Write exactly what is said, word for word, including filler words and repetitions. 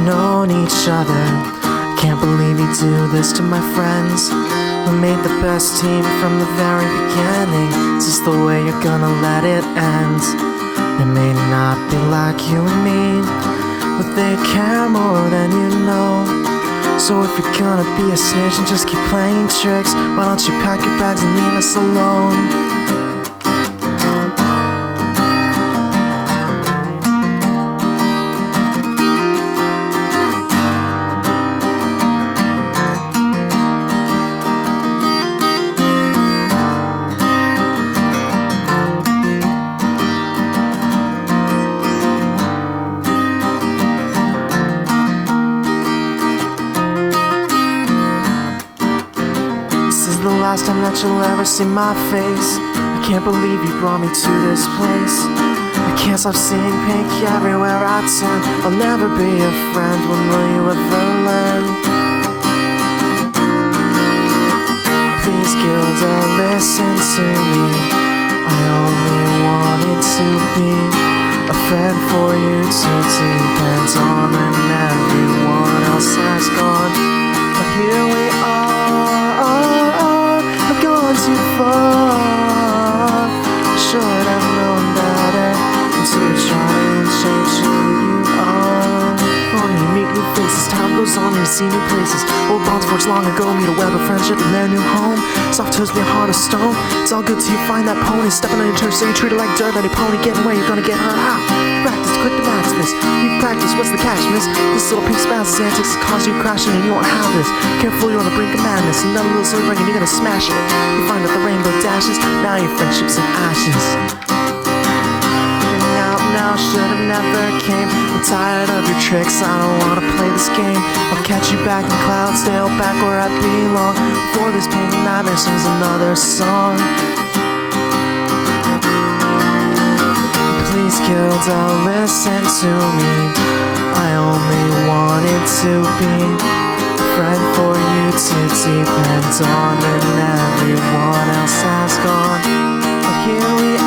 known each other. I can't believe you do this to my friends. We made the best team from the very beginning. Is this the way you're gonna let it end? They may not be like you and me, but they care more than you know. So if you're gonna be a snitch and just keep playing tricks, why don't you pack your bags and leave us alone? This is the last time that you'll ever see my face. I can't believe you brought me to this place. I can't stop seeing pink everywhere I turn. I'll never be a friend, when will you ever learn? Please, Gilda, listen to me. I only wanted to be a friend for you to depend on, and everyone else has gone. But here we are, too far. Should have known better than to try and change who you are. Oh, you meet new faces, time goes on, you see new places. Old bonds forged long ago meet a web of friendship in their new home. Soft toes be a heart of stone. It's all good till you find that pony stepping on your turf, so you treat it like dirt. Any pony getting away, you're gonna get hurt. Ah, practice, quick to match this. You practice, what's the catch, miss? This little piece bounces antics cause you crashing, and you won't have this. Careful, you're on the brink of madness. Another little silver ring and you're gonna smash it. You find out the rainbow dashes, now your friendship's in ashes. Getting out now should've never came. I'm tired of your tricks, I don't wanna play this game. I'll catch you back in Cloudsdale, back where I belong. Before this pain and nightmare sings another song. Please, Gilda, listen to me. I only wanted to be a friend for you to depend on, and everyone else has gone. But here we